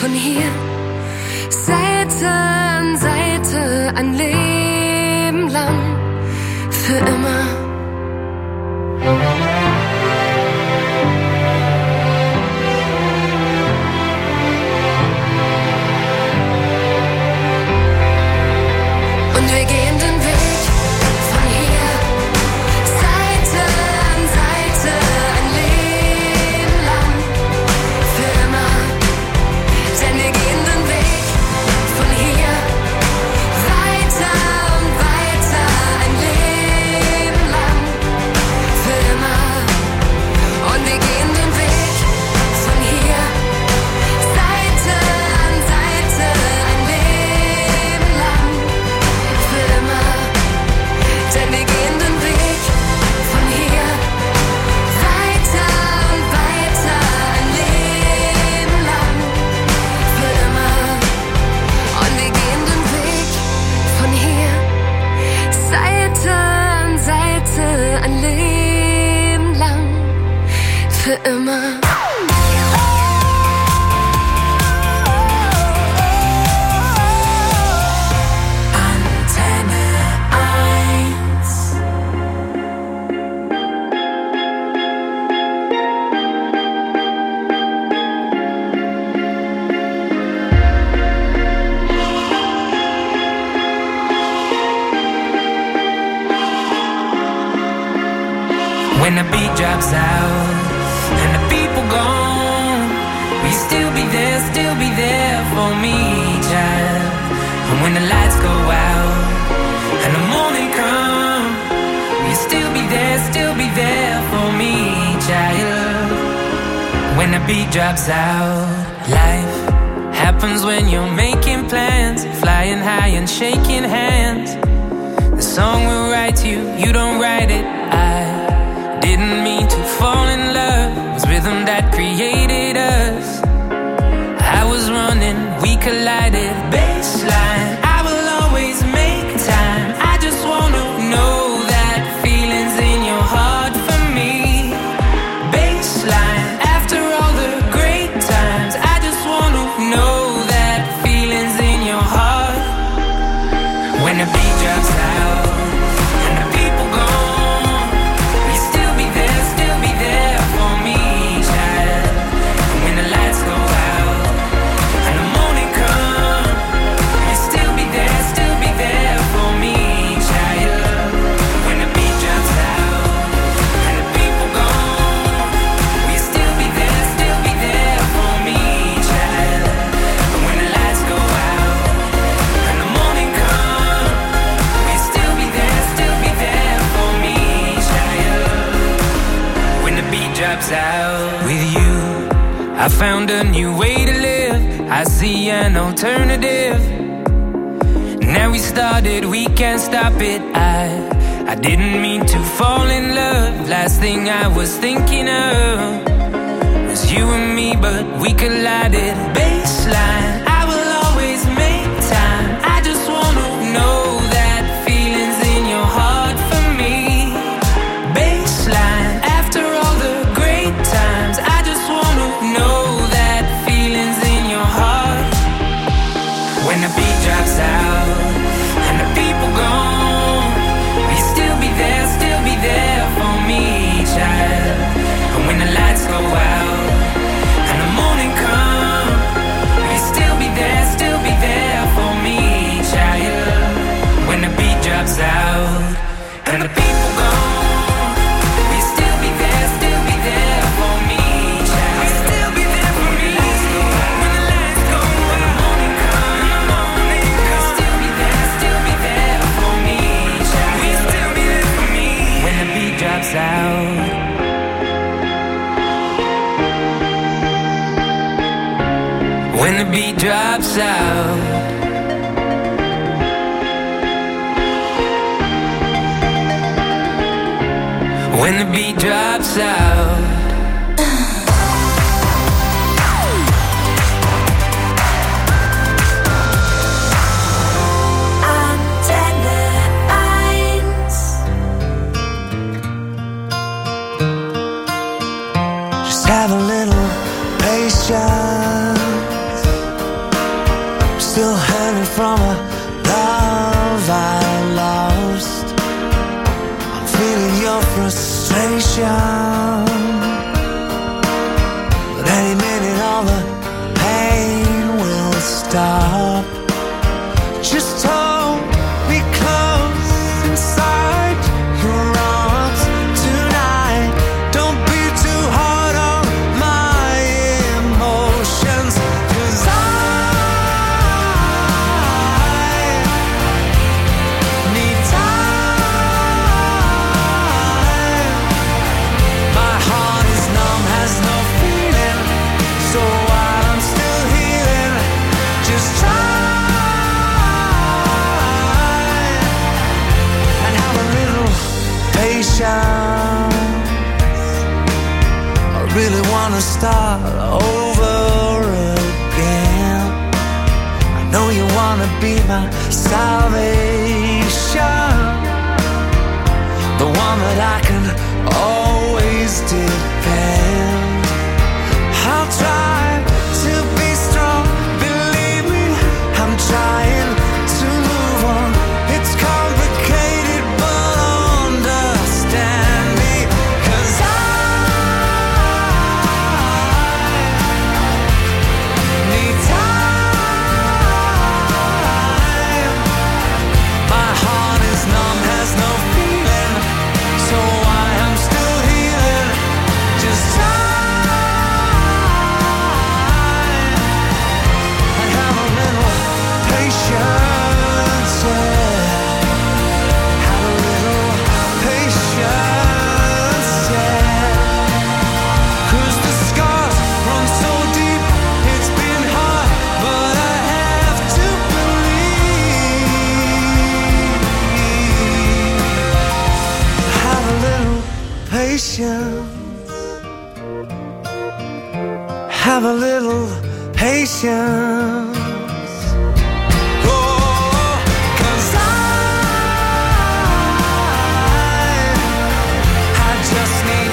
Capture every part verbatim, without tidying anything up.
von hier. Seite an Seite, ein Leben lang, für immer. Und wir gehen den Weg von hier, Seite an Seite, ein Leben lang, für immer. Denn wir gehen den Weg von hier, weiter und weiter, ein Leben lang, für immer. Und wir gehen den Weg von hier, Seite an Seite, ein Leben lang, für immer. Denn wir gehen den Weg von hier, weiter und weiter, ein Leben lang, für immer. Und wir gehen den Weg von hier, Seite an Seite, ein Leben lang, für immer. Antenne eins. When the beat drops out and the people gone, will you still be there, still be there for me, child? And when the lights go out and the morning come, will you still be there, still be there for me, child? When the beat drops out, life happens when you're making plans, flying high and shaking hands. The song will write you, you don't write it. I didn't mean to fall in love. It was rhythm that created us. I was running, we collided. Baseline, I will always make time. I just wanna know that feelings in your heart for me. Baseline, after all the great times, I just wanna know that feelings in your heart. When the beat drops out and the people gone, will you still be there, still be there for me, child? And when the lights go out and the morning come, will you still be there, still be there for me, child? When the beat drops out and the people gone, will you still be there, still be there for me, child? And when the lights go out and the morning come, will you still be there, still be there for me, child? When the beat drops out. With you, I found a new way to live. I see an alternative. Now we started, we can't stop it. I, I didn't mean to fall in love. Last thing I was thinking of was you and me, but we collided. Baseline, I will always make time. I just wanna know that feelings in your heart for me. Baseline, after all the great times, I just wanna know that feelings in your heart. When the beat drops out and the people gone, will you still be there, still be there for me, child? And when the lights go out and the morning come, will you still be there, still be there for me, child? When the beat drops out and the people gone, will you still be there, still be there for me, child? Will you still be there for me? When the lights go out and the morning come, will you still be there, still be there for me, child? Will you still be there for me? When the beat drops out. When the beat drops out. When the beat drops out. Antenne eins. Just have a little patience. start over again. I know you wanna be my salvation, the one that I can always depend. I'll try to be strong, believe me, I'm trying to move on. It's complicated, but understand me, 'cause I need time. My heart is numb, has no feeling, so I am still healing. Just time and have a little patience, yeah. Have a little patience, yeah. 'Cause the scars run so deep, it's been hard, but I have to believe. Have a little patience. Have a little patience. Oh, 'cause I, I just need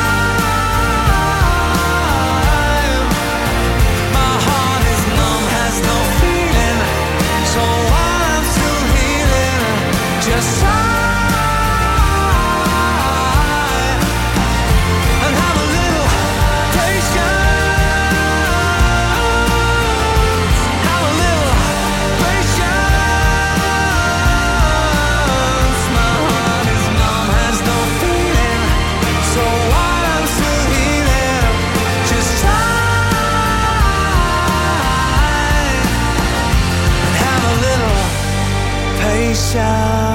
time. My heart is numb, has no feeling, so I'm still healing. Just time and have a little patience. Have a little patience. My heart is numb, has no feeling, so I'm still healing. Just time and have a little patience.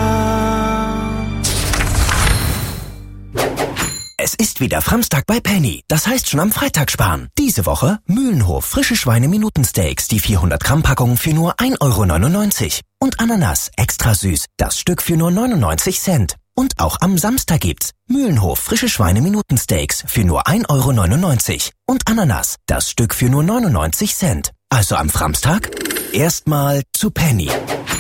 Es ist wieder Samstag bei Penny. Das heißt schon am Freitag sparen. Diese Woche Mühlenhof frische Schweine-Minutensteaks, die vierhundert Gramm Packung für nur ein Euro neunundneunzig. Und Ananas extra süß, das Stück für nur neunundneunzig Cent. Und auch am Samstag gibt's Mühlenhof frische Schweine-Minutensteaks für nur ein Euro neunundneunzig. Und Ananas, das Stück für nur neunundneunzig Cent. Also am Samstag erstmal zu Penny.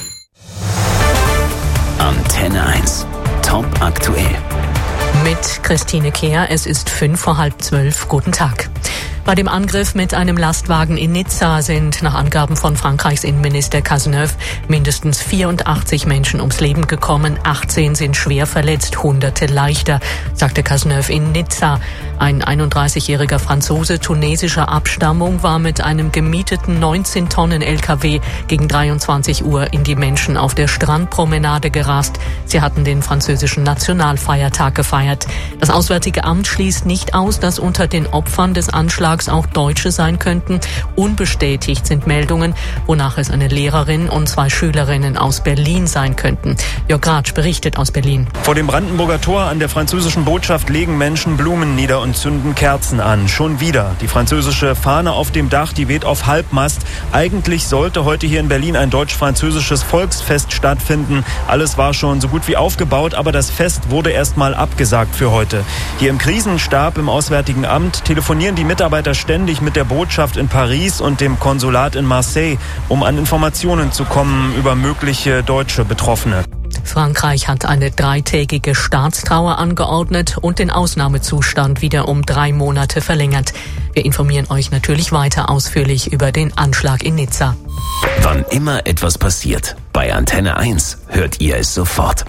Antenne eins. Top aktuell. Mit Christine Kehr, es ist fünf vor halb zwölf. Guten Tag. Bei dem Angriff mit einem Lastwagen in Nizza sind nach Angaben von Frankreichs Innenminister Cazeneuve mindestens vierundachtzig Menschen ums Leben gekommen, achtzehn sind schwer verletzt, Hunderte leichter, sagte Cazeneuve in Nizza. Ein einunddreißigjähriger Franzose tunesischer Abstammung war mit einem gemieteten neunzehn Tonnen L K W gegen dreiundzwanzig Uhr in die Menschen auf der Strandpromenade gerast. Sie hatten den französischen Nationalfeiertag gefeiert. Das Auswärtige Amt schließt nicht aus, dass unter den Opfern des Anschlags auch Deutsche sein könnten. Unbestätigt sind Meldungen, wonach es eine Lehrerin und zwei Schülerinnen aus Berlin sein könnten. Jörg Ratsch berichtet aus Berlin. Vor dem Brandenburger Tor an der französischen Botschaft legen Menschen Blumen nieder und zünden Kerzen an. Schon wieder. Die französische Fahne auf dem Dach, die weht auf Halbmast. Eigentlich sollte heute hier in Berlin ein deutsch-französisches Volksfest stattfinden. Alles war schon so gut wie aufgebaut, aber das Fest wurde erst mal abgesagt für heute. Hier im Krisenstab im Auswärtigen Amt telefonieren die Mitarbeiter ständig mit der Botschaft in Paris und dem Konsulat in Marseille, um an Informationen zu kommen über mögliche deutsche Betroffene. Frankreich hat eine dreitägige Staatstrauer angeordnet und den Ausnahmezustand wieder um drei Monate verlängert. Wir informieren euch natürlich weiter ausführlich über den Anschlag in Nizza. Wann immer etwas passiert, bei Antenne eins hört ihr es sofort.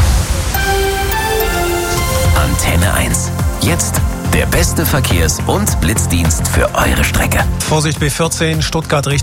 Antenne eins. Jetzt der beste Verkehrs- und Blitzdienst für eure Strecke. Vorsicht B vierzehn, Stuttgart Richtung